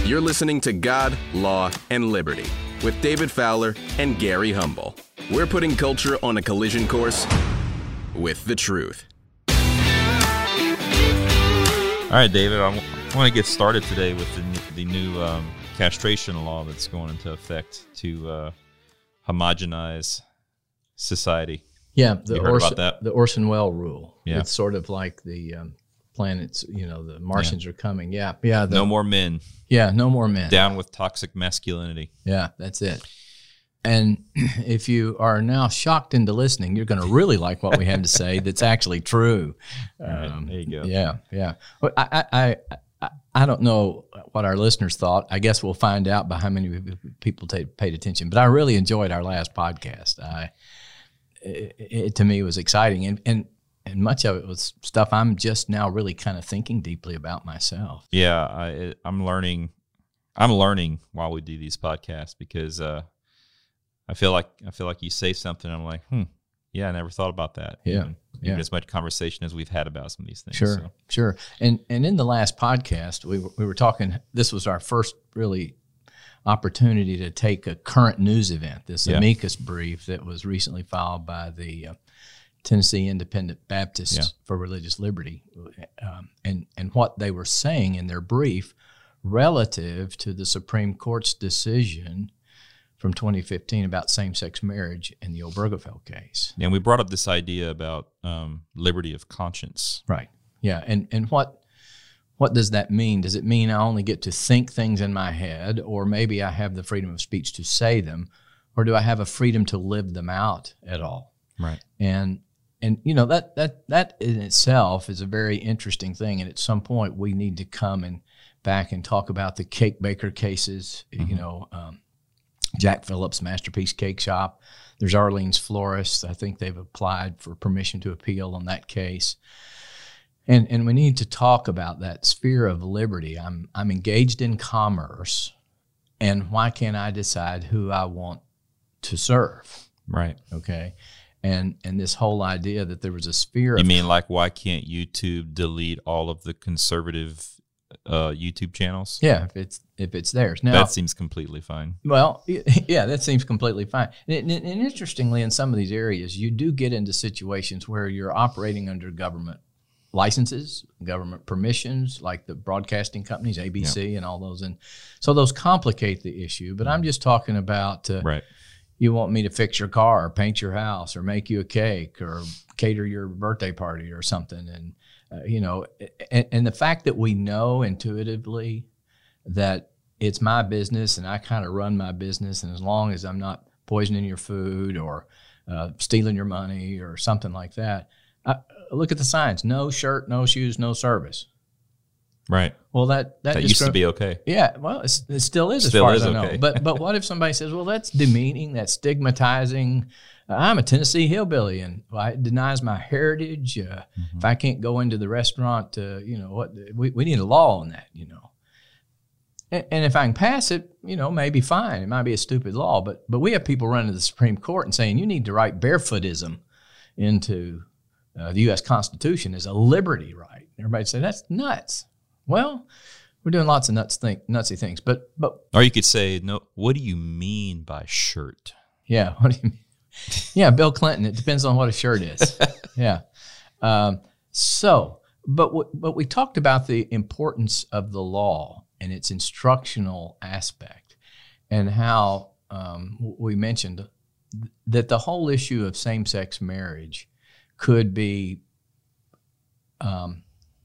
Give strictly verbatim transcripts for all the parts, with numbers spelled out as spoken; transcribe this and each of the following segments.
You're listening to God, Law, and Liberty with David Fowler and Gary Humble. We're putting culture on a collision course with the truth. All right, David, I want to get started today with the, the new um, castration law that's going into effect to uh, homogenize society. Yeah, the, you heard Orson, about that? the Orson Welles rule. Yeah. It's sort of like the um, planets, you know, the Martians yeah. are coming. Yeah, yeah. The, no more men. Yeah, no more men. Down with toxic masculinity. Yeah, that's it. And if you are now shocked into listening, you're going to really like what we have to say that's actually true. Right, Um, there you go. Yeah, yeah. Well, I, I, I, I don't know what our listeners thought. I guess we'll find out by how many people t- paid attention. But I really enjoyed our last podcast. I, it, it to me was exciting, and, and and much of it was stuff I'm just now really kind of thinking deeply about myself. Yeah, I, I'm learning. I'm learning while we do these podcasts because uh, I feel like I feel like you say something, I'm like, hmm, yeah, I never thought about that. Yeah, even, yeah. even as much conversation as we've had about some of these things. Sure, so. sure. And and in the last podcast, we were, we were talking. This was our first really opportunity to take a current news event, this Yeah. amicus brief that was recently filed by the uh, Tennessee Independent Baptists Yeah. for Religious Liberty, um, and and what they were saying in their brief relative to the Supreme Court's decision from twenty fifteen about same-sex marriage in the Obergefell case. And we brought up this idea about um, liberty of conscience. Right. Yeah. And and what what does that mean? Does it mean I only get to think things in my head, or maybe I have the freedom of speech to say them, or do I have a freedom to live them out at all? Right. And and you know that that that in itself is a very interesting thing. And at some point we need to come and back and talk about the cake baker cases. Mm-hmm. You know, um, Jack Phillips' Masterpiece Cake Shop. There's Arlene's Florist. I think they've applied for permission to appeal on that case. And and we need to talk about that sphere of liberty. I'm I'm engaged in commerce, and why can't I decide who I want to serve? Right. Okay. And and this whole idea that there was a sphere You of mean like why can't YouTube delete all of the conservative uh, YouTube channels? yeah, if it's if it's theirs. Now That seems completely fine. Well, yeah, that seems completely fine. And, and, and interestingly, in some of these areas, you do get into situations where you're operating under government licenses, government permissions, like the broadcasting companies, A B C, yeah. and all those. And so those complicate the issue. But I'm just talking about uh, Right. you want me to fix your car or paint your house or make you a cake or cater your birthday party or something. And, uh, you know, and, and the fact that we know intuitively that it's my business and I kind of run my business, and as long as I'm not poisoning your food or uh, stealing your money or something like that, I, look at the signs: no shirt, no shoes, no service. Right. Well, that that, That discrim- used to be okay. Yeah, well, it's, it still is Still as is far as I okay. know. But but what if somebody says, well, that's demeaning, that's stigmatizing. Uh, I'm a Tennessee hillbilly, and well, it denies my heritage. Uh, Mm-hmm. If I can't go into the restaurant, uh, you know what? We we need a law on that, you know. And, and if I can pass it, you know, maybe fine. It might be a stupid law, but but we have people running to the Supreme Court and saying you need to write barefootism into uh, the U S Constitution as a liberty right. Everybody say that's nuts. Well, we're doing lots of nuts think, nutsy things, but but Or you could say, no. What do you mean by shirt? yeah, what do you mean? Yeah, Bill Clinton. It depends on what a shirt is. Yeah. Um, so, but w- but we talked about the importance of the law and its instructional aspect, and how um, we mentioned that the whole issue of same-sex marriage could be um,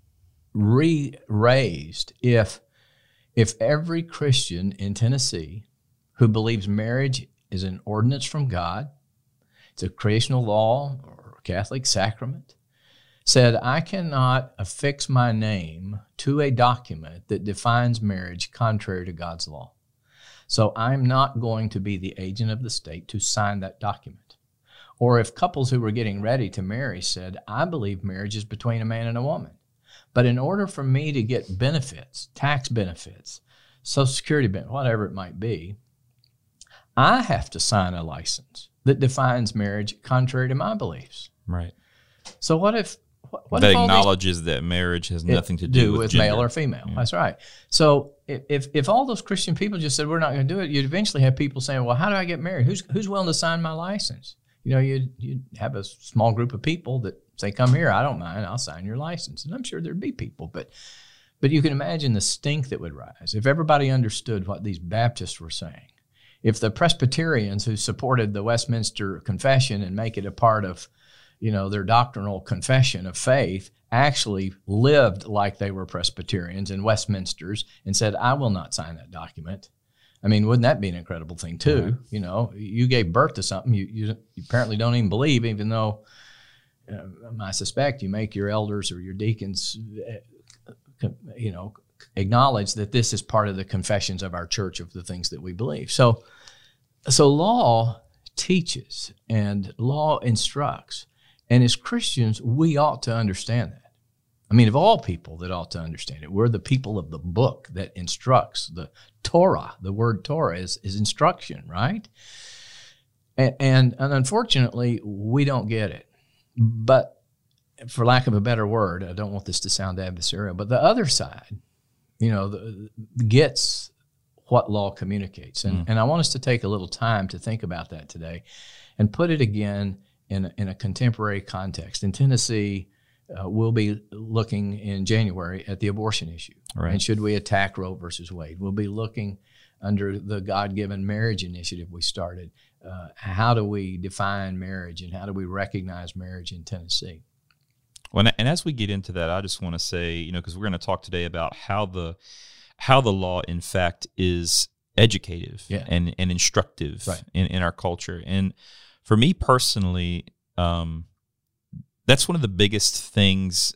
re-raised if if every Christian in Tennessee who believes marriage is an ordinance from God, it's a creational law or a Catholic sacrament, said, I cannot affix my name to a document that defines marriage contrary to God's law. So I'm not going to be the agent of the state to sign that document. Or if couples who were getting ready to marry said, I believe marriage is between a man and a woman, but in order for me to get benefits, tax benefits, Social Security benefits, whatever it might be, I have to sign a license that defines marriage contrary to my beliefs. Right. So what if what, what that if all these- acknowledges that marriage has nothing to do, do with, with gender. male or female. Yeah. That's right. So if if all those Christian people just said we're not going to do it, you'd eventually have people saying, "Well, how do I get married? Who's who's willing to sign my license?" You know, you'd you'd have a small group of people that say, "Come here, I don't mind, I'll sign your license." And I'm sure there'd be people, but but you can imagine the stink that would rise if everybody understood what these Baptists were saying. If the Presbyterians who supported the Westminster Confession and make it a part of, you know, their doctrinal confession of faith actually lived like they were Presbyterians in Westminsters and said, I will not sign that document. I mean, wouldn't that be an incredible thing too? Right. You know, you gave birth to something you, you, you apparently don't even believe, even though uh, I suspect you make your elders or your deacons, uh, you know, acknowledge that this is part of the confessions of our church of the things that we believe. So, so law teaches and law instructs. And as Christians, we ought to understand that. I mean, of all people that ought to understand it, we're the people of the book that instructs. The Torah, the word Torah is, is instruction, right? And, and, and unfortunately, we don't get it. But for lack of a better word, I don't want this to sound adversarial, but the other side, you know, the, gets what law communicates. And, mm. and I want us to take a little time to think about that today and put it again in a, in a contemporary context. In Tennessee, uh, we'll be looking in January at the abortion issue. Right. And should we attack Roe versus Wade? We'll be looking under the God-given marriage initiative we started. Uh, how do we define marriage and how do we recognize marriage in Tennessee? Well, and as we get into that, I just want to say, you know, because we're going to talk today about how the how the law, in fact, is educative yeah. and, and instructive right. in, in our culture. And for me personally, um, that's one of the biggest things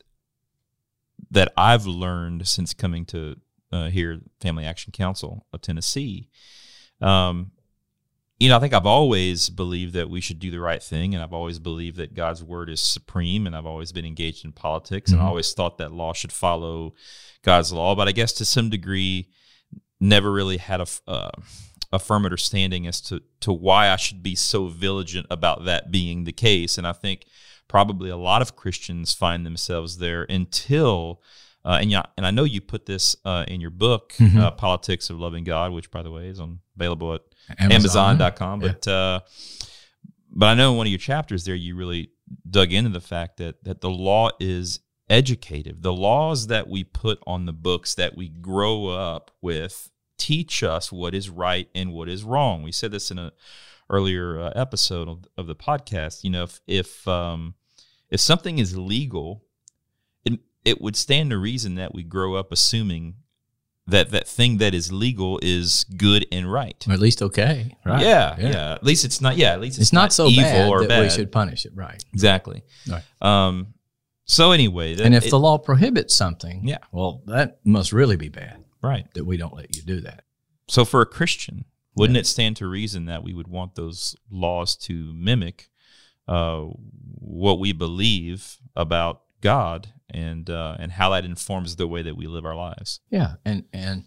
that I've learned since coming to uh, here, Family Action Council of Tennessee. Um, you know, I think I've always believed that we should do the right thing, and I've always believed that God's word is supreme, and I've always been engaged in politics, mm-hmm. and I always thought that law should follow God's law. But I guess to some degree, never really had a, uh, a firm understanding as to, to why I should be so vigilant about that being the case. And I think probably a lot of Christians find themselves there until, uh, and, yeah, and I know you put this uh, in your book, mm-hmm. uh, Politics of Loving God, which, by the way, is on, available at Amazon dot com. Yeah. But uh, but I know in one of your chapters there, you really dug into the fact that that the law is educative. The laws that we put on the books that we grow up with teach us what is right and what is wrong. We said this in a earlier uh, episode of, of the podcast. You know, if if um, if something is legal, it it would stand to reason that we grow up assuming that that thing that is legal is good and right, or at least okay, right? Yeah, yeah, yeah. At least it's not. Yeah, at least it's, it's not, not so evil bad or that bad. We should punish it, right? Exactly. Right. Um. So anyway, that, and if it, the law prohibits something, yeah, well, that must really be bad, right? That we don't let you do that. So for a Christian, wouldn't yeah. it stand to reason that we would want those laws to mimic uh, what we believe about God and uh, and how that informs the way that we live our lives? Yeah, and and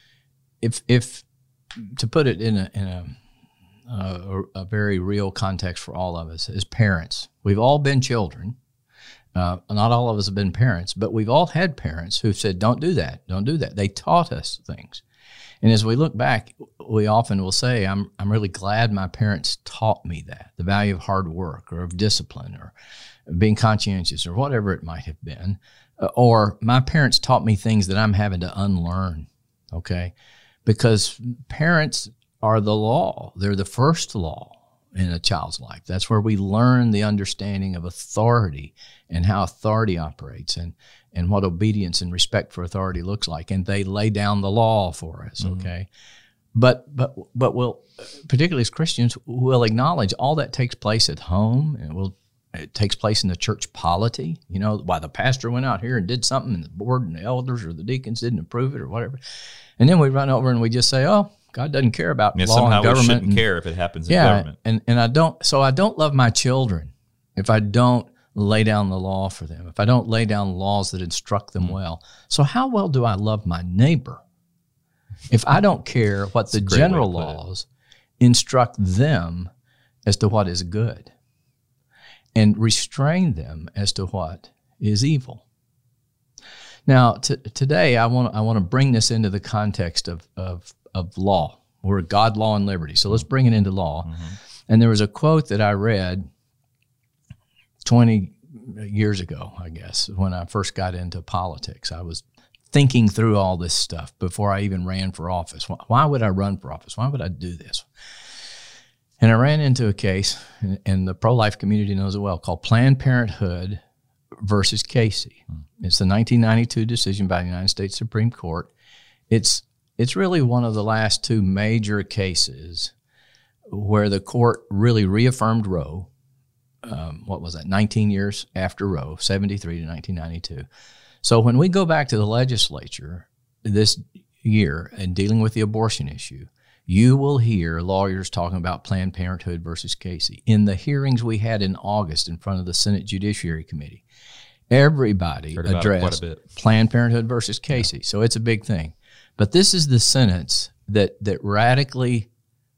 if if to put it in a in a, a a very real context for all of us as parents, we've all been children. Uh, not all of us have been parents, but we've all had parents who said, "Don't do that, don't do that." They taught us things, and as we look back, we often will say, "I'm I'm really glad my parents taught me that, the value of hard work or of discipline or being conscientious or whatever it might have been, uh, or my parents taught me things that I'm having to unlearn." Okay, because parents are the law; they're the first law in a child's life. That's where we learn the understanding of authority and how authority operates and, and what obedience and respect for authority looks like. And they lay down the law for us, mm-hmm. okay? But but but we'll, particularly as Christians, we'll acknowledge all that takes place at home, and we'll, it takes place in the church polity. You know, why the pastor went out here and did something and the board and the elders or the deacons didn't approve it or whatever. And then we run over and we just say, oh, God doesn't care about yeah, law and government. We shouldn't and, care if it happens in yeah, government. And, and I don't, so I don't love my children if I don't lay down the law for them, if I don't lay down laws that instruct them mm-hmm. well. So how well do I love my neighbor if I don't care what the general laws instruct them as to what is good and restrain them as to what is evil. Now, t- today I want I want to bring this into the context of of of law. We're God, law, and liberty. So let's bring it into law. Mm-hmm. And there was a quote that I read twenty years ago, I guess, when I first got into politics. I was thinking through all this stuff before I even ran for office. Why would I run for office? Why would I do this? And I ran into a case, and the pro-life community knows it well, called Planned Parenthood versus Casey. Hmm. It's the nineteen ninety-two decision by the United States Supreme Court. It's it's really one of the last two major cases where the court really reaffirmed Roe. Um, what was that, nineteen years after Roe, seventy-three to nineteen ninety-two. So when we go back to the legislature this year and dealing with the abortion issue, you will hear lawyers talking about Planned Parenthood versus Casey. In the hearings we had in August in front of the Senate Judiciary Committee, everybody addressed Planned Parenthood versus Casey. Yeah. So it's a big thing. But this is the sentence that that radically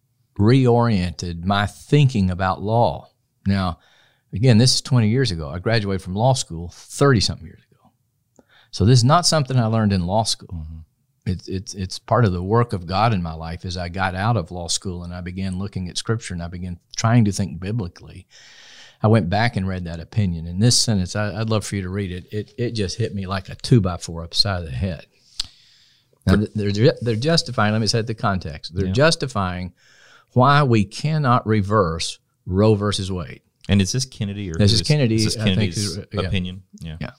reoriented my thinking about law. Now, again, this is twenty years ago. I graduated from law school thirty-something years ago. So this is not something I learned in law school. Mm-hmm. It's it's it's part of the work of God in my life as I got out of law school and I began looking at Scripture and I began trying to think biblically. I went back and read that opinion. In this sentence, I, I'd love for you to read it. It it just hit me like a two by four upside of the head. Now, they're they're justifying. Let me set the context. They're yeah. justifying why we cannot reverse Roe versus Wade. And is this Kennedy or this is Kennedy? Is this Kennedy's I think, yeah. opinion? Yeah. yeah.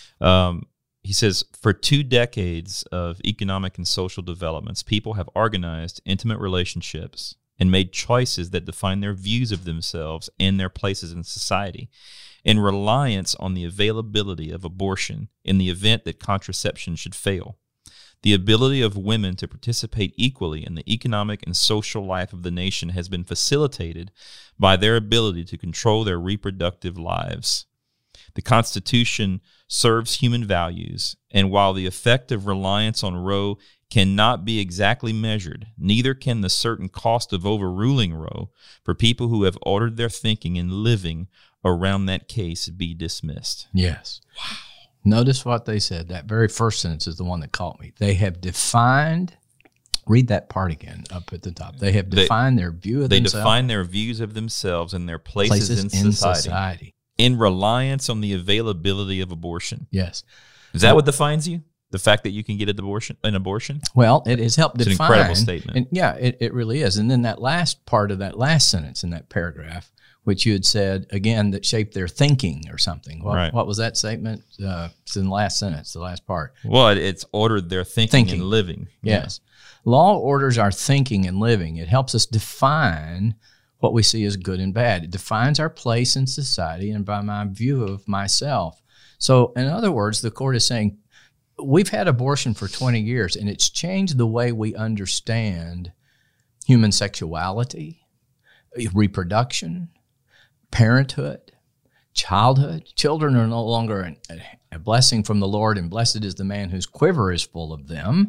Um, he says, for two decades of economic and social developments, people have organized intimate relationships and made choices that define their views of themselves and their places in society, in reliance on the availability of abortion in the event that contraception should fail. The ability of women to participate equally in the economic and social life of the nation has been facilitated by their ability to control their reproductive lives. The Constitution serves human values, and while the effect of reliance on Roe cannot be exactly measured, neither can the certain cost of overruling Roe for people who have ordered their thinking and living around that case be dismissed. Yes. Wow. Notice what they said. That very first sentence is the one that caught me. They have defined, read that part again up at the top. They have defined they, their view of they themselves. They define their views of themselves and their places, places in, in society, society in reliance on the availability of abortion. Yes. Is that well, what defines you? The fact that you can get an abortion? An abortion? Well, it has helped it's define. It's an incredible statement. And yeah, it, it really is. And then that last part of that last sentence in that paragraph, which you had said, again, that shaped their thinking or something. What, right. what was that statement? Uh, it's in the last sentence, the last part. Well, it's ordered their thinking, thinking. and living. Yes. Yeah. Law orders our thinking and living. It helps us define what we see as good and bad. It defines our place in society and by my view of myself. So, in other words, the court is saying, we've had abortion for twenty years, and it's changed the way we understand human sexuality, reproduction, parenthood, childhood. Children are no longer an, a blessing from the Lord, and blessed is the man whose quiver is full of them.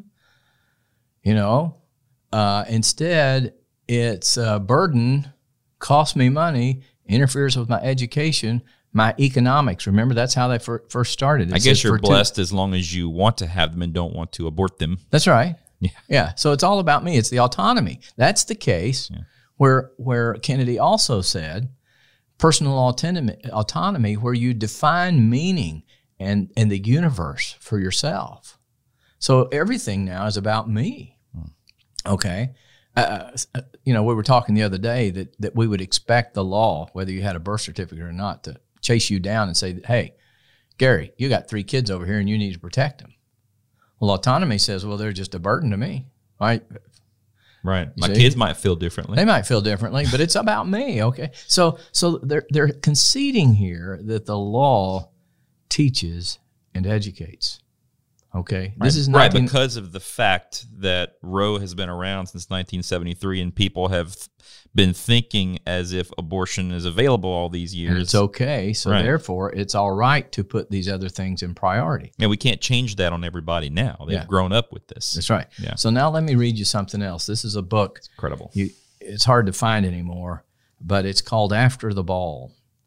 You know, uh, instead, it's a burden, costs me money, interferes with my education, my economics. Remember, that's how they fir- first started. It I guess you're blessed two. as long as you want to have them and don't want to abort them. That's right. Yeah. Yeah. So it's all about me. It's the autonomy. That's the case yeah. where where Kennedy also said personal autonomy, autonomy, where you define meaning and, and the universe for yourself. So everything now is about me. Hmm. Okay. Uh, you know, we were talking the other day that, that we would expect the law, whether you had a birth certificate or not, to chase you down and say, hey, Gary, you got three kids over here and you need to protect them. Well, autonomy says, well, they're just a burden to me. Right? Right. My see? Kids might feel differently. They might feel differently, but it's about me. Okay. So so they're they're conceding here that the law teaches and educates. Okay. Right. This is right nineteen- because of the fact that Roe has been around since nineteen seventy-three and people have been thinking as if abortion is available all these years. And it's okay. So right. therefore, it's all right to put these other things in priority. And we can't change that on everybody now. They've yeah. grown up with this. That's right. Yeah. So now let me read you something else. This is a book. It's incredible. You, it's hard to find anymore, but it's called After the Ball.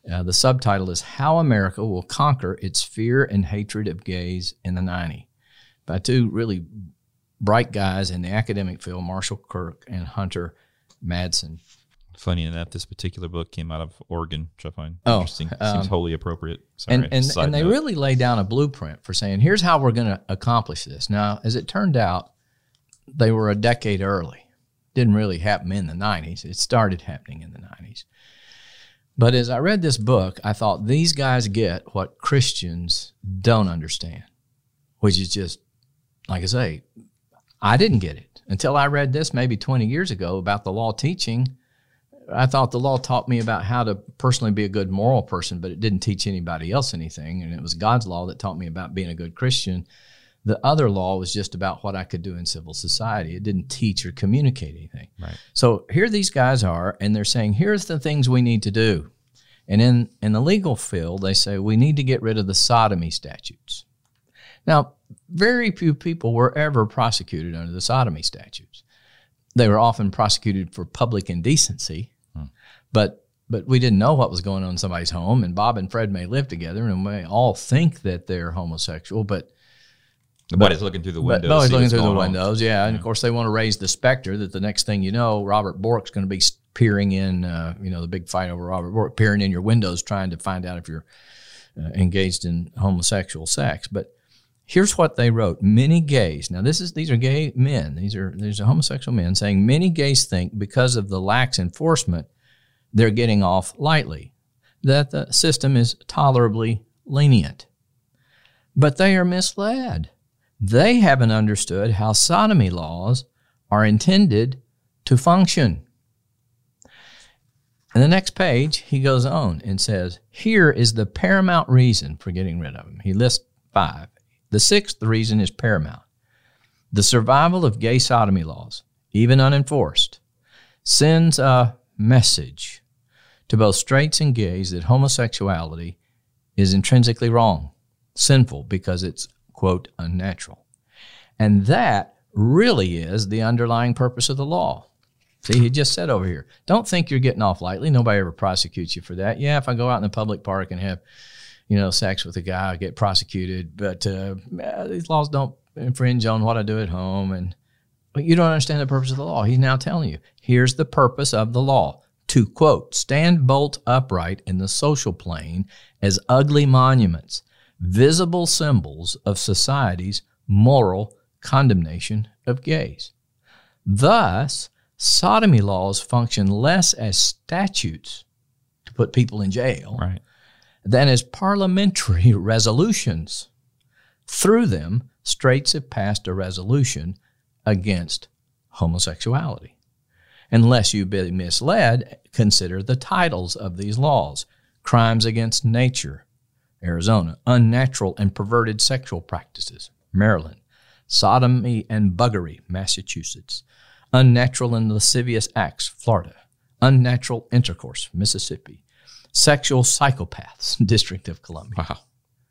Uh, the subtitle is How America Will Conquer Its Fear and Hatred of Gays in the nineties, by two really bright guys in the academic field, Marshall Kirk and Hunter Madsen. Funny enough, this particular book came out of Oregon, which I find oh, interesting. Um, Seems wholly appropriate. Sorry, and and, and they note. really lay down a blueprint for saying, here's how we're going to accomplish this. Now, as it turned out, they were a decade early. Didn't really happen in the nineties. It started happening in the nineties. But as I read this book, I thought these guys get what Christians don't understand, which is just, like I say, I didn't get it until I read this maybe twenty years ago about the law teaching. I thought the law taught me about how to personally be a good moral person, but it didn't teach anybody else anything. And it was God's law that taught me about being a good Christian. The other law was just about what I could do in civil society. It didn't teach or communicate anything. Right. So here these guys are, and they're saying, here's the things we need to do. And in, in the legal field, they say we need to get rid of the sodomy statutes. Now, very few people were ever prosecuted under the sodomy statutes. They were often prosecuted for public indecency, hmm. but but we didn't know what was going on in somebody's home, and Bob and Fred may live together, and we all think that they're homosexual, but Nobody's looking through the windows. Nobody's looking through the windows, yeah. And, yeah. of course, they want to raise the specter that the next thing you know, Robert Bork's going to be peering in, uh, you know, the big fight over Robert Bork, peering in your windows trying to find out if you're uh, engaged in homosexual sex. But here's what they wrote. Many gays, now this is these are gay men. These are, these are homosexual men saying many gays think because of the lax enforcement, they're getting off lightly, that the system is tolerably lenient. But they are misled. They haven't understood how sodomy laws are intended to function. And the next page, he goes on and says, here is the paramount reason for getting rid of them. He lists five. The sixth reason is paramount. The survival of gay sodomy laws, even unenforced, sends a message to both straights and gays that homosexuality is intrinsically wrong, sinful, because it's, quote, unnatural. And that really is the underlying purpose of the law. See, he just said over here, don't think you're getting off lightly. Nobody ever prosecutes you for that. Yeah, if I go out in the public park and have, you know, sex with a guy, I get prosecuted. But uh, these laws don't infringe on what I do at home. And but you don't understand the purpose of the law. He's now telling you, here's the purpose of the law. To, quote, stand bolt upright in the social plane as ugly monuments, visible symbols of society's moral condemnation of gays. Thus, sodomy laws function less as statutes to put people in jail right. than as parliamentary resolutions. Through them, straights have passed a resolution against homosexuality. Unless you've been misled, consider the titles of these laws. Crimes against nature, Arizona. Unnatural and perverted sexual practices, Maryland. Sodomy and buggery, Massachusetts. Unnatural and lascivious acts, Florida. Unnatural intercourse, Mississippi. Sexual psychopaths, District of Columbia. Wow.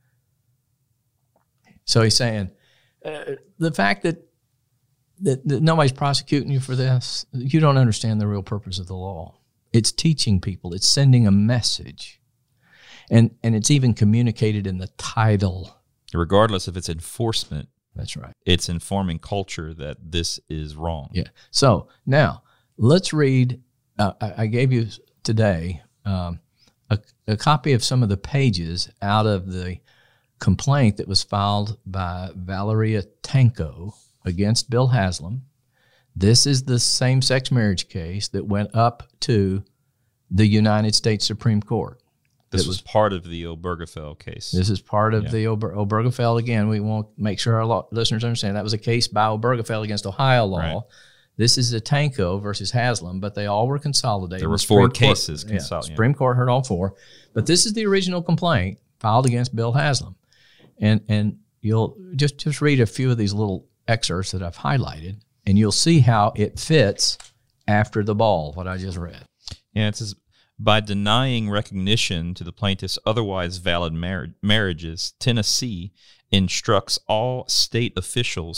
So he's saying uh, the fact that That, that nobody's prosecuting you for this, you don't understand the real purpose of the law. It's teaching people. It's sending a message. And and it's even communicated in the title. Regardless if it's enforcement. That's right. It's informing culture that this is wrong. Yeah. So now let's read. Uh, I, I gave you today um, a, a copy of some of the pages out of the complaint that was filed by Valeria Tanco against Bill Haslam. This is the same-sex marriage case that went up to the United States Supreme Court. This was, was part of the Obergefell case. This is part of yeah. the Ober, Obergefell. Again, we want to make sure our law, listeners understand that was a case by Obergefell against Ohio law. Right. This is the Tanco versus Haslam, but they all were consolidated. There were the four Supreme cases. Court, Consol- yeah, Supreme yeah. Court heard all four. But this is the original complaint filed against Bill Haslam. And and you'll just, just read a few of these little excerpts that I've highlighted, and you'll see how it fits after the ball, what I just read. Yeah, it says, by denying recognition to the plaintiff's otherwise valid mar- marriages, Tennessee instructs all state officials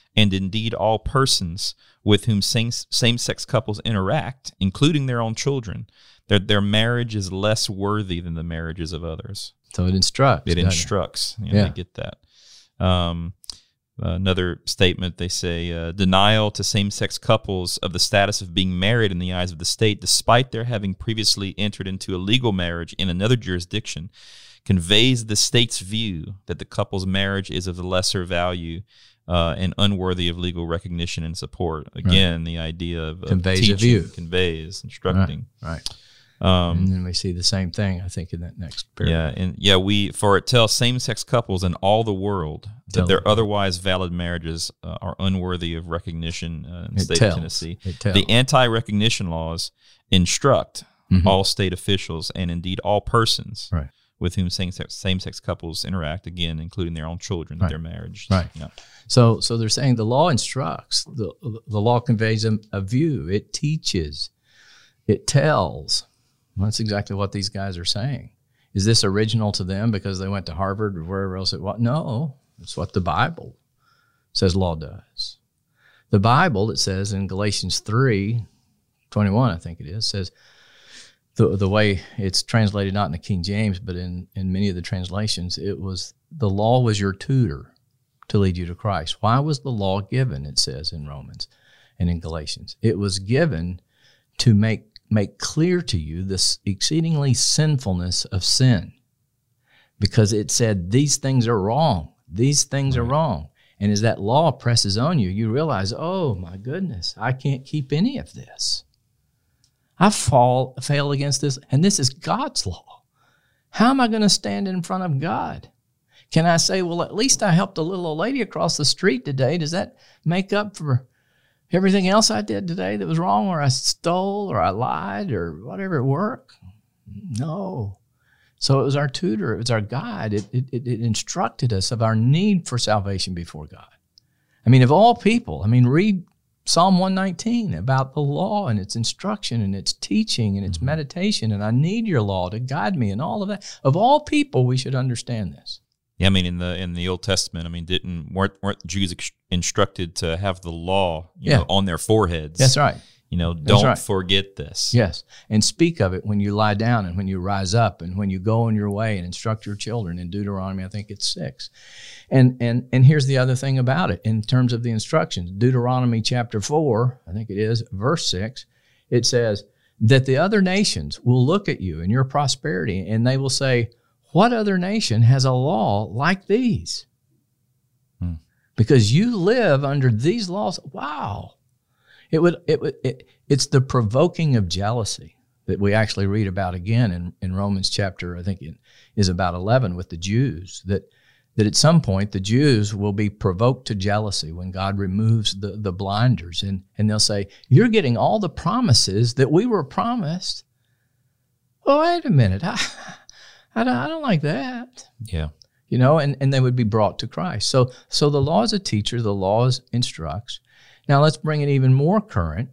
and indeed all persons with whom same, same-sex couples interact, including their own children, their, their marriage is less worthy than the marriages of others. So it instructs. It instructs. You know, yeah. They get that. Um, another statement, they say, uh, denial to same-sex couples of the status of being married in the eyes of the state, despite their having previously entered into a legal marriage in another jurisdiction, conveys the state's view that the couple's marriage is of the lesser value uh, and unworthy of legal recognition and support. Again, right. the idea of, of conveys teaching, a view. conveys, instructing. Right. right. Um, and then we see the same thing, I think, in that next paragraph. Yeah, and yeah, we for it tells same-sex couples in all the world that Tell their them. otherwise valid marriages uh, are unworthy of recognition uh, in the It state tells. of Tennessee. It tells. The anti-recognition laws instruct Mhm. all state officials and indeed all persons Right. with whom same-sex, same-sex couples interact, again, including their own children, that Right. their marriage. Right. Yeah. So, so they're saying the law instructs. The the law conveys a, a view. It teaches. It tells. That's exactly what these guys are saying. Is this original to them because they went to Harvard or wherever else it was? No, it's what the Bible says law does. The Bible, it says in Galatians three twenty-one, I think it is, says the the way it's translated, not in the King James, but in, in many of the translations, it was the law was your tutor to lead you to Christ. Why was the law given, it says in Romans and in Galatians? It was given to make make clear to you this exceedingly sinfulness of sin, because it said these things are wrong. These things right. are wrong. And as that law presses on you, you realize, oh my goodness, I can't keep any of this. I fall, fail against this, and this is God's law. How am I going to stand in front of God? Can I say, well, at least I helped a little old lady across the street today? Does that make up for everything else I did today that was wrong, or I stole, or I lied, or whatever at work? No. So it was our tutor, it was our guide. It, it, it instructed us of our need for salvation before God. I mean, of all people, I mean, read Psalm one nineteen about the law and its instruction and its teaching and its mm-hmm. meditation, and I need your law to guide me and all of that. Of all people, we should understand this. Yeah, I mean, in the in the Old Testament, I mean, didn't weren't, weren't Jews ex- instructed to have the law, you yeah. know, on their foreheads? That's right. You know, don't right. forget this. Yes, and speak of it when you lie down and when you rise up and when you go on your way, and instruct your children in Deuteronomy, I think it's six. And and and here's the other thing about it in terms of the instructions. Deuteronomy chapter four, I think it is, verse six, it says that the other nations will look at you and your prosperity, and they will say, what other nation has a law like these? Hmm. Because you live under these laws. Wow. It would, it would, it, it's the provoking of jealousy that we actually read about again in, in Romans chapter, I think it is about eleven with the Jews, that, that at some point the Jews will be provoked to jealousy when God removes the, the blinders, and, and they'll say, you're getting all the promises that we were promised. Well, wait a minute. I, I don't, I don't like that. Yeah. You know, and, and they would be brought to Christ. So, so the law is a teacher, the law is instructs. Now, let's bring it even more current.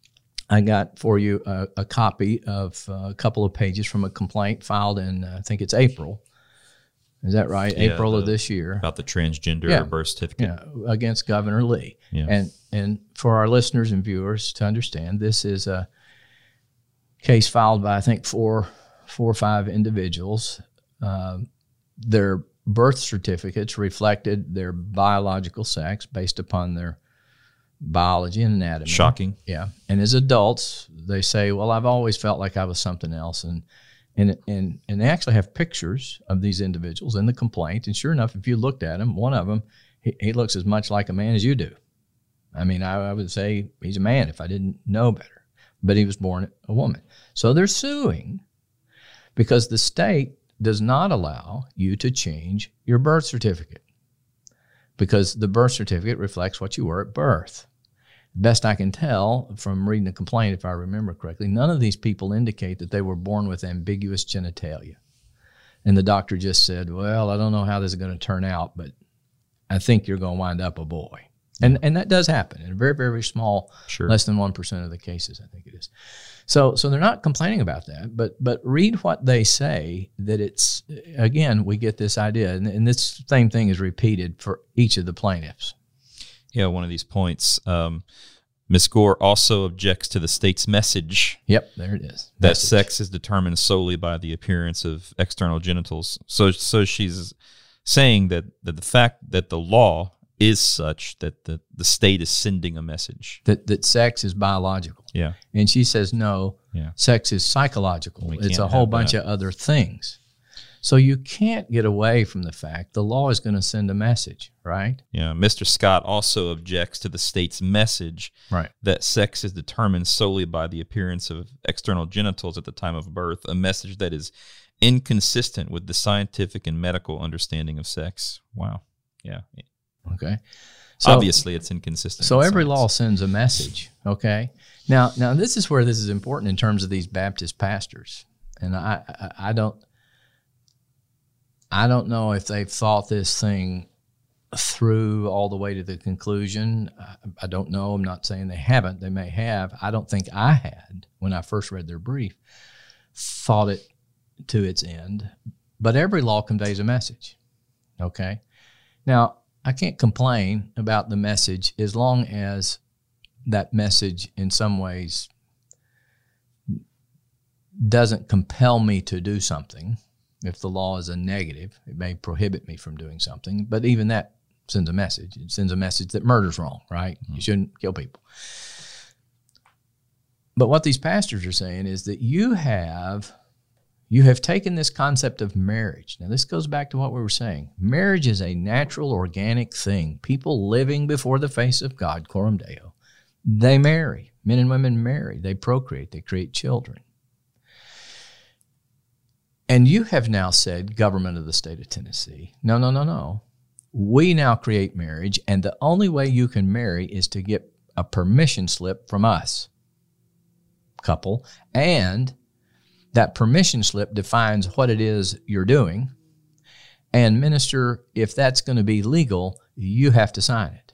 I got for you a, a copy of a couple of pages from a complaint filed in, uh, I think it's April. Is that right? Yeah, April the, of this year. About the transgender yeah. birth certificate. Yeah, against Governor Lee. Yeah. And, and for our listeners and viewers to understand, this is a case filed by, I think, four, four or five individuals. Uh, their birth certificates reflected their biological sex based upon their biology and anatomy. Shocking. Yeah. And as adults, they say, well, I've always felt like I was something else. And and and and they actually have pictures of these individuals in the complaint. And sure enough, if you looked at him, one of them, he, he looks as much like a man as you do. I mean, I, I would say he's a man if I didn't know better. But he was born a woman. So they're suing because the state does not allow you to change your birth certificate, because the birth certificate reflects what you were at birth. Best I can tell from reading the complaint, if I remember correctly, none of these people indicate that they were born with ambiguous genitalia. And the doctor just said, well, I don't know how this is going to turn out, but I think you're going to wind up a boy. And and that does happen in a very, very small, sure. less than one percent of the cases, I think it is. So so they're not complaining about that, but but read what they say, that it's, again, we get this idea, and, and this same thing is repeated for each of the plaintiffs. Yeah, one of these points. Um, Miz Gore also objects to the state's message. Yep, there it is. That Message. sex is determined solely by the appearance of external genitals. So, so she's saying that, that the fact that the law is such that the, the state is sending a message. That that sex is biological. Yeah. And she says, no, Yeah. sex is psychological. We It's can't a whole have bunch that. of other things. So you can't get away from the fact the law is going to send a message, right? Yeah. Mister Scott also objects to the state's message Right. that sex is determined solely by the appearance of external genitals at the time of birth, a message that is inconsistent with the scientific and medical understanding of sex. Wow. Yeah. Okay. So, Obviously, it's inconsistent. So with every science. law sends a message, okay? Now, now this is where this is important in terms of these Baptist pastors. And I, I, I don't I don't know if they've thought this thing through all the way to the conclusion. I, I don't know. I'm not saying they haven't. They may have. I don't think I had, when I first read their brief, thought it to its end. But every law conveys a message, okay? Now, I can't complain about the message as long as that message in some ways doesn't compel me to do something. If the law is a negative, it may prohibit me from doing something, but even that sends a message. It sends a message that murder's wrong, right? Mm-hmm. You shouldn't kill people. But what these pastors are saying is that you have you have taken this concept of marriage. Now, this goes back to what we were saying. Marriage is a natural, organic thing. People living before the face of God, coram Deo, they marry. Men and women marry. They procreate. They create children. And you have now said, government of the state of Tennessee, no, no, no, no. We now create marriage, and the only way you can marry is to get a permission slip from us, couple, and that permission slip defines what it is you're doing. And minister, if that's going to be legal, you have to sign it.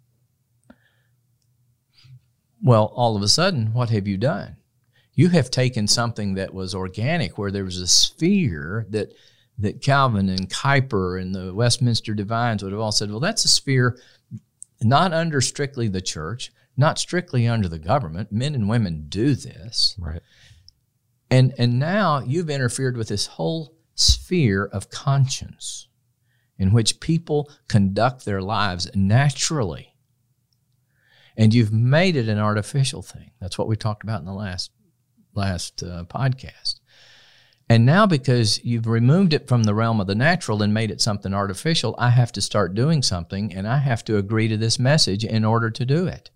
Well, all of a sudden, what have you done? You have taken something that was organic, where there was a sphere that that Calvin and Kuyper and the Westminster Divines would have all said, well, that's a sphere not under strictly the church, not strictly under the government. Men and women do this. Right. And and now you've interfered with this whole sphere of conscience in which people conduct their lives naturally. And you've made it an artificial thing. That's what we talked about in the last last uh, podcast. And now because you've removed it from the realm of the natural and made it something artificial, I have to start doing something, and I have to agree to this message in order to do it.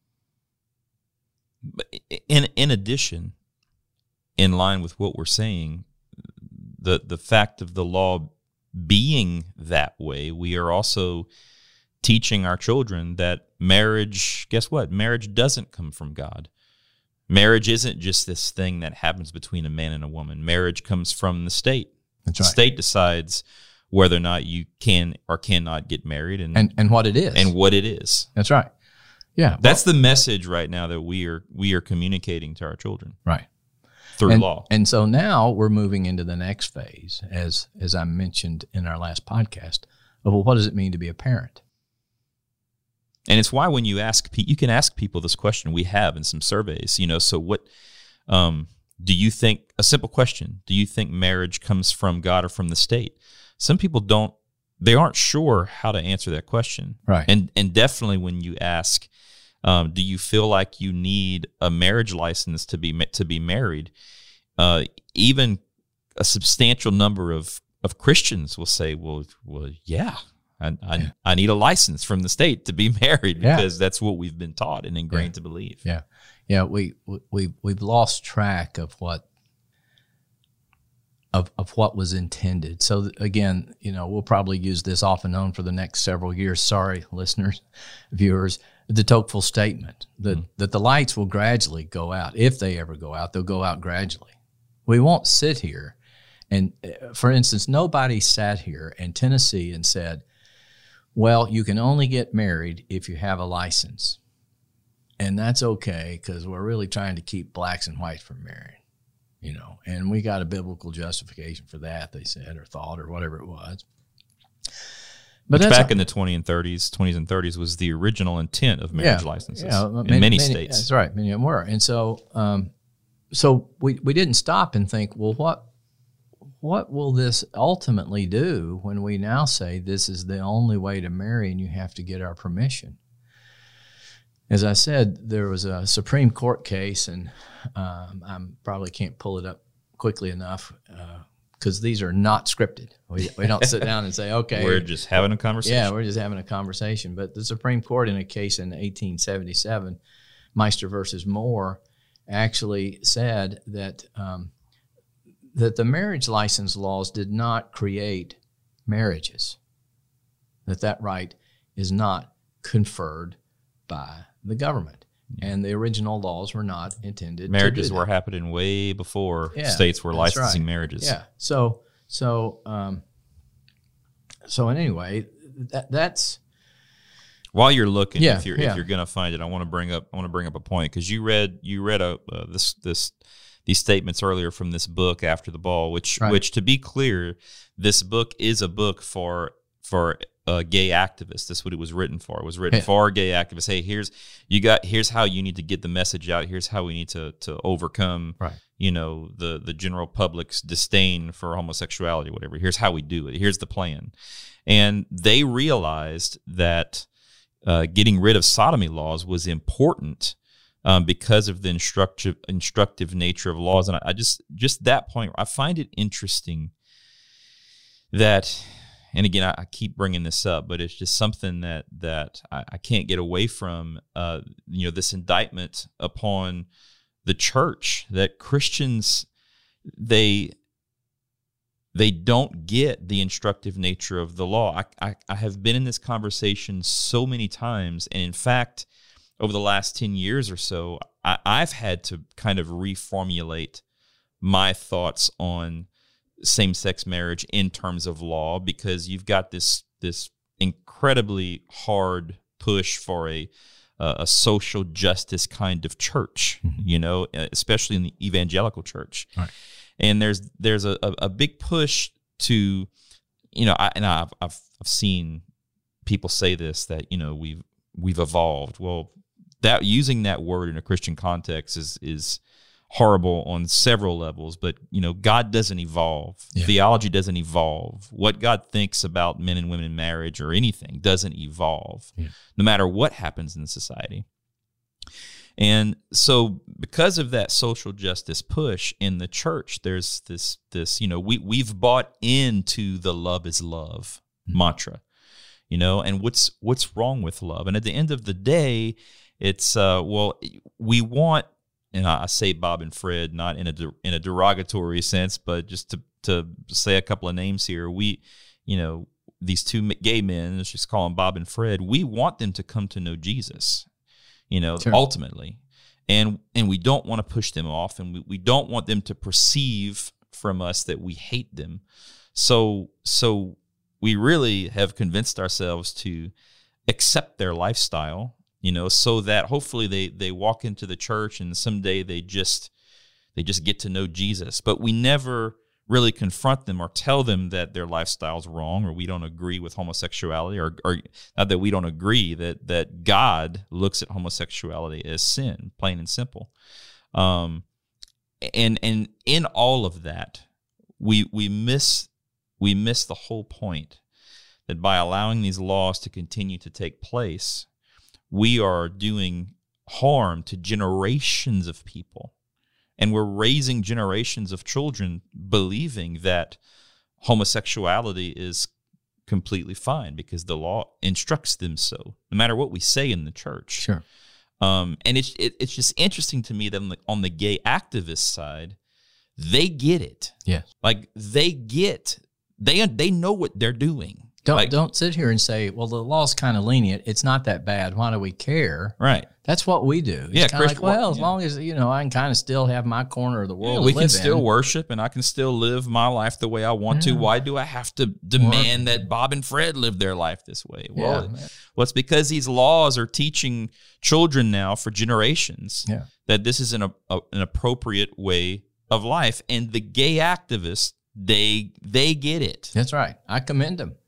But in in addition, in line with what we're saying, the the fact of the law being that way, we are also teaching our children that marriage, guess what? Marriage doesn't come from God. Marriage isn't just this thing that happens between a man and a woman. Marriage comes from the state. That's the right. state decides whether or not you can or cannot get married, and And and what it is. and what it is. That's right. Yeah. That's the message right now that we are we are communicating to our children right. through And, law. and so now we're moving into the next phase, as as I mentioned in our last podcast, of, well, what does it mean to be a parent? And it's why when you ask, you can ask people this question we have in some surveys, you know, so what, um, do you think, a simple question, do you think marriage comes from God or from the state? Some people don't, they aren't sure how to answer that question. Right. And and definitely when you ask, um, do you feel like you need a marriage license to be to be married? Uh, even a substantial number of, of Christians will say, well, well, yeah. I, I, Yeah. I need a license from the state to be married Yeah. because that's what we've been taught and ingrained Yeah. to believe. Yeah. Yeah, we we we've lost track of what of of what was intended. So again, you know, we'll probably use this off and on for the next several years. Sorry, listeners, viewers, the Tocqueville statement that, mm. that the lights will gradually go out. If they ever go out, they'll go out gradually. We won't sit here and, uh, for instance, nobody sat here in Tennessee and said, well, you can only get married if you have a license. And that's okay because we're really trying to keep blacks and whites from marrying, you know. And we got a biblical justification for that, they said, or thought, or whatever it was. But Which that's back a- in the twenties and thirties, twenties and thirties was the original intent of marriage licenses yeah, in many, many, states. That's right, many of them were. And so, um, so we, we didn't stop and think, well, what what will this ultimately do when we now say this is the only way to marry and you have to get our permission? As I said, there was a Supreme Court case, and um, I probably can't pull it up quickly enough because uh, these are not scripted. We, we don't sit down and say, okay. We're just having a conversation. Yeah, we're just having a conversation. But the Supreme Court in a case in eighteen seventy-seven, Meister versus Moore, actually said that um, that the marriage license laws did not create marriages, that that right is not conferred by the government. And the original laws were not intended Marriages to do were that. happening way before Yeah, states were that's licensing right. marriages. Yeah. So, so, um, so anyway, that, that's, While you're looking, Yeah, if you're yeah. if you're gonna find it, I want to bring up I want to bring up a point because you read you read a uh, this this these statements earlier from this book After the Ball, which Right. which to be clear, this book is a book for for uh, gay activists. That's what it was written for. It was written Yeah. for gay activists. Hey, here's you got here's how you need to get the message out. Here's how we need to to overcome Right. you know the the general public's disdain for homosexuality, whatever. Here's how we do it. Here's the plan, and they realized that. Uh, getting rid of sodomy laws was important um, because of the instructive instructive nature of laws, and I, I just just that point, I find it interesting that, and again, I, I keep bringing this up, but it's just something that that I, I can't get away from. Uh, you know, this indictment upon the church that Christians they. They don't get the instructive nature of the law. I, I, I have been in this conversation so many times, and in fact, over the last ten years or so, I, I've had to kind of reformulate my thoughts on same-sex marriage in terms of law because you've got this this incredibly hard push for a uh, a social justice kind of church, mm-hmm. you know, especially in the evangelical church. Right. And there's there's a, a, a big push to, you know, I, and I've, I've I've seen people say this that you know we've we've evolved. Well, that using that word in a Christian context is is horrible on several levels. But you know, God doesn't evolve. Yeah. Theology doesn't evolve. What God thinks about men and women in marriage or anything doesn't evolve, yeah. no matter what happens in society. And so because of that social justice push in the church, there's this, this you know, we, we've bought into the love is love mm-hmm. mantra, you know, and what's what's wrong with love? And at the end of the day, it's, uh, well, we want, and I say Bob and Fred, not in a in a derogatory sense, but just to, to say a couple of names here, we, you know, these two gay men, let's just call them Bob and Fred, we want them to come to know Jesus. You know, sure. ultimately, and and we don't want to push them off, and we, we don't want them to perceive from us that we hate them. So so we really have convinced ourselves to accept their lifestyle, you know, so that hopefully they they walk into the church and someday they just they just get to know Jesus. But we never really confront them or tell them that their lifestyle's wrong or we don't agree with homosexuality or, or not that we don't agree, that that God looks at homosexuality as sin, plain and simple. Um, and and in all of that, we we miss we miss the whole point that by allowing these laws to continue to take place, we are doing harm to generations of people. And we're raising generations of children believing that homosexuality is completely fine because the law instructs them so, no matter what we say in the church. Sure. Um, and it's it, it's just interesting to me that on the, on the gay activist side, they get it. Yes. Like they get they they know what they're doing. Don't like, don't sit here and say, well, the law's kind of lenient. It's not that bad. Why do we care? Right. That's what we do. It's Yeah, kind of like, Christian- well, as yeah. long as, you know, I can kind of still have my corner of the world Yeah, to we live can still in. worship and I can still live my life the way I want Yeah. to. Why do I have to demand that Bob and Fred live their life this way? Well, Yeah, man. well, it's because these laws are teaching children now for generations Yeah. that this is an, a, an appropriate way of life. And the gay activists, they they get it. That's right. I commend them.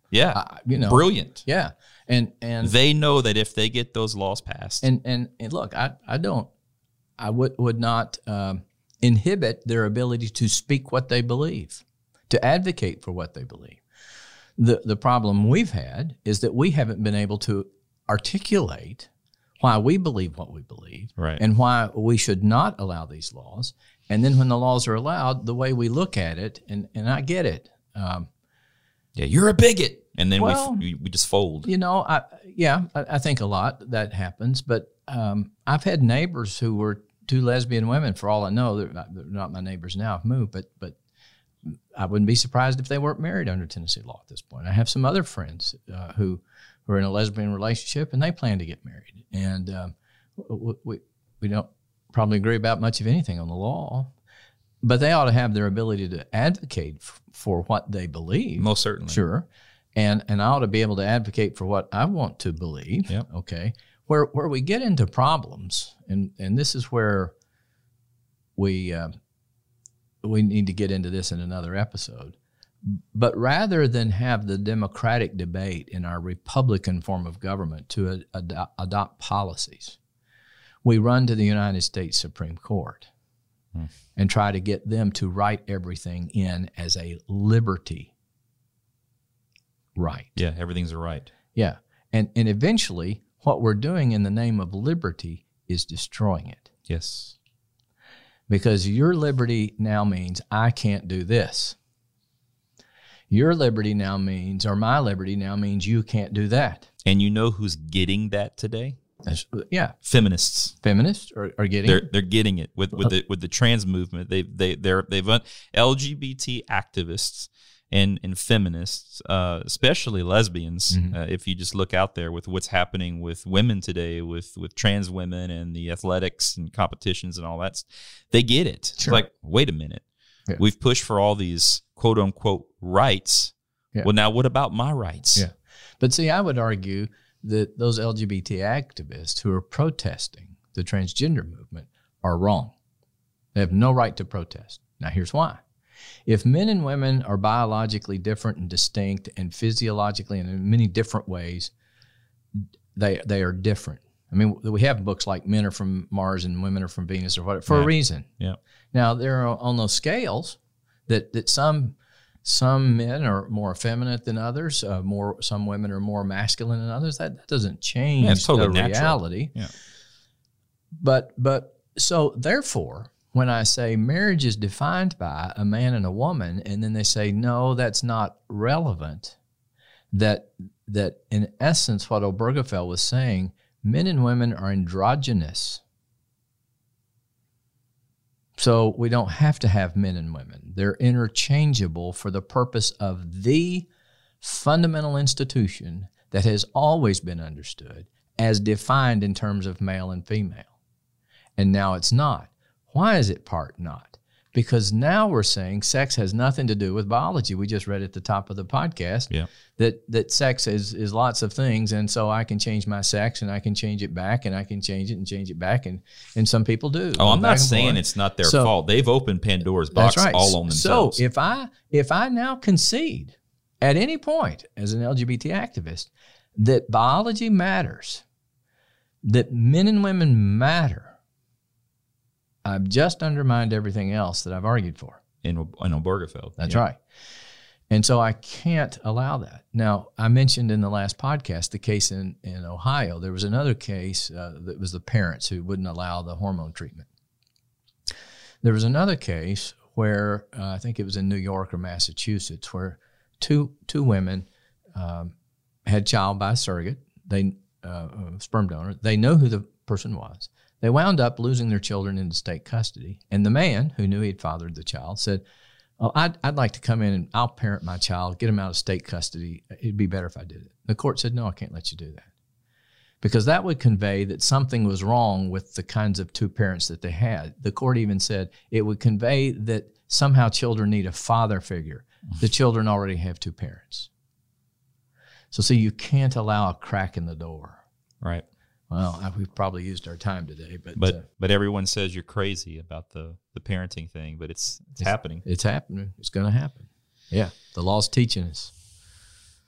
Yeah, uh, you know, brilliant. Yeah, and and they know that if they get those laws passed, and and, and look, I I don't, I would would not um, inhibit their ability to speak what they believe, to advocate for what they believe. The the problem we've had is that we haven't been able to articulate why we believe what we believe, right, and why we should not allow these laws. And then when the laws are allowed, the way we look at it, and, and I get it. Um, yeah, you're a bigot. And then well, we we just fold. You know, I, yeah, I, I think a lot that happens. But um, I've had neighbors who were two lesbian women, for all I know. They're not, they're not my neighbors now, I've moved. But, but I wouldn't be surprised if they weren't married under Tennessee law at this point. I have some other friends uh, who were in a lesbian relationship, and they plan to get married. And um, we, we don't probably agree about much of anything on the law, but they ought to have their ability to advocate f- for what they believe. Most certainly. Sure. And and I ought to be able to advocate for what I want to believe. Yep. Okay. Where where we get into problems, and, and this is where we uh, we need to get into this in another episode. But rather than have the democratic debate in our Republican form of government to ad- adopt policies, we run to the United States Supreme Court hmm. and try to get them to write everything in as a liberty right. Yeah, everything's a right. Yeah. And and eventually what we're doing in the name of liberty is destroying it. Yes. Because your liberty now means I can't do this. Your liberty now means, or my liberty now means you can't do that. And you know who's getting that today? That's, yeah. Feminists. Feminists are, are getting they're, it. They're getting it with, with the with the trans movement. They they they're they've L G B T activists and and feminists, uh, especially lesbians. Mm-hmm. Uh, if you just look out there with what's happening with women today, with with trans women and the athletics and competitions and all that, they get it. Sure. It's like, wait a minute, yeah. We've pushed for all these quote unquote rights. Yeah. Well, now what about my rights? Yeah, but see, I would argue that those L G B T activists who are protesting the transgender movement are wrong. They have no right to protest. Now, here's why. If men and women are biologically different and distinct and physiologically and in many different ways, they they are different. I mean, we have books like Men Are From Mars and Women Are From Venus or whatever, for yeah. a reason. Yeah. Now, there are on those scales that, that some some men are more effeminate than others, uh, more some women are more masculine than others. That, that doesn't change yeah, it's totally the natural. reality. Yeah. But but so therefore, when I say marriage is defined by a man and a woman, and then they say, no, that's not relevant, that that in essence what Obergefell was saying, men and women are androgynous. So we don't have to have men and women. They're interchangeable for the purpose of the fundamental institution that has always been understood as defined in terms of male and female. And now it's not. Why is it part not? Because now we're saying sex has nothing to do with biology. We just read at the top of the podcast yeah. that that sex is, is lots of things, and so I can change my sex, and I can change it back, and I can change it and change it back, and, and some people do. Oh, I'm not saying it's not their so, fault. They've opened Pandora's box that's right. all on themselves. So if I if I now concede at any point as an L G B T activist that biology matters, that men and women matter, I've just undermined everything else that I've argued for. In, in Obergefell. That's yeah. right. And so I can't allow that. Now, I mentioned in the last podcast the case in, in Ohio. There was another case uh, that was the parents who wouldn't allow the hormone treatment. There was another case where uh, I think it was in New York or Massachusetts where two two women um, had child by a surrogate, they uh, a sperm donor. They know who the person was. They wound up losing their children into state custody. And the man, who knew he'd fathered the child, said, oh, I'd, I'd like to come in and I'll parent my child, get him out of state custody. It'd be better if I did it. The court said, no, I can't let you do that. Because that would convey that something was wrong with the kinds of two parents that they had. The court even said it would convey that somehow children need a father figure. The children already have two parents. So see, you can't allow a crack in the door. Right. Well, I, we've probably used our time today, but but uh, but everyone says you're crazy about the, the parenting thing, but it's it's, it's happening. It's happening. It's going to happen. Yeah, the law's teaching us.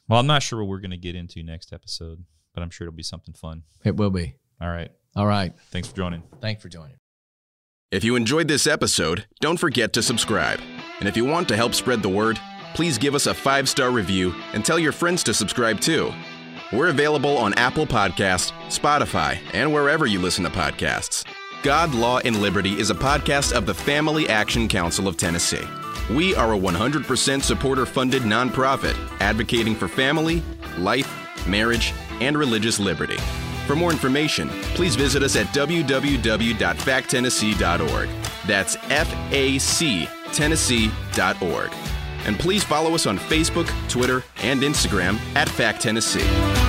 Well, I'm not sure what we're going to get into next episode, but I'm sure it'll be something fun. It will be. All right. All right. Thanks for joining. Thanks for joining. If you enjoyed this episode, don't forget to subscribe. And if you want to help spread the word, please give us a five-star review and tell your friends to subscribe too. We're available on Apple Podcasts, Spotify, and wherever you listen to podcasts. God, Law, and Liberty is a podcast of the Family Action Council of Tennessee. We are a one hundred percent supporter-funded nonprofit advocating for family, life, marriage, and religious liberty. For more information, please visit us at w w w dot fact tennessee dot org. That's F A C Tennessee dot org. And please follow us on Facebook, Twitter, and Instagram at Fact Tennessee.